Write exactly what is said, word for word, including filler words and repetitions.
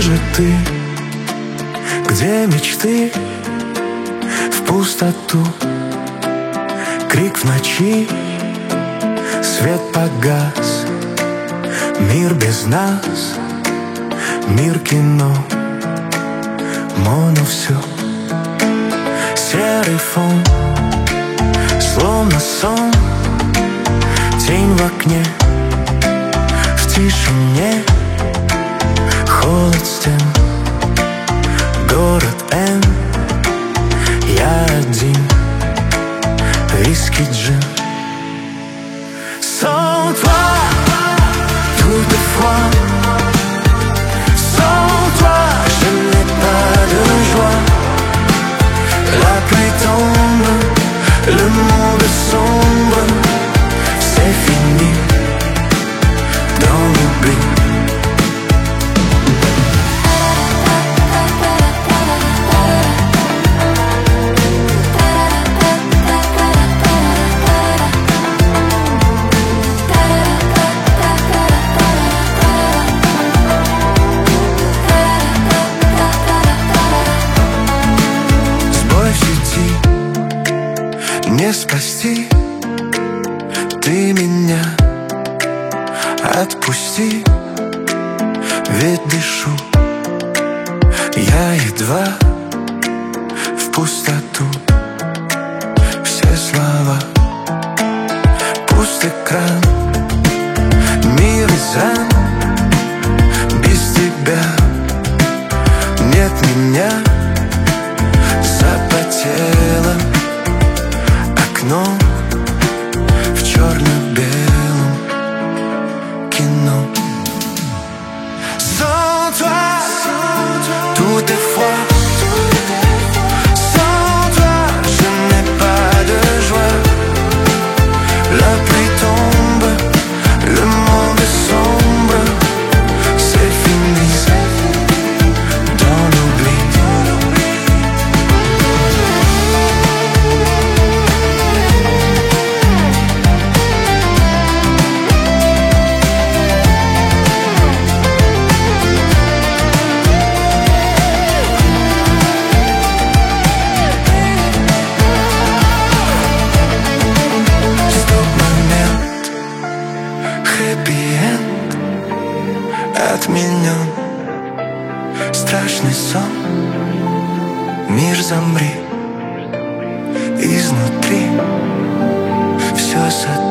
же ты? Где мечты? В пустоту. Крик в ночи, свет погас. Мир без нас, мир кино. Моно все. Серый фон, словно сон. Тень в окне, в тишине. Холод стен, город Н. Я один, виски, джин. Sans toi, tout est froid. Sans toi, je n'ai pas de joie. La pluie tombe, le monde sombre. C'est fini, dans l'oubli. Не спасти, ты меня отпусти, ведь дышу я едва в пустоту. Все слова, пуст экран, мир из ран. Без тебя нет меня, запотело окно в черно-белом кино. Sans toi, tout est froid. Sans toi, je n'ai pas de joie. La pluie tombe, le monde est sombre. C'est fini, dans l'oubli. Хэппи-энд отменен. Страшный сон. Мир, замри. Изнутри все сотрясается.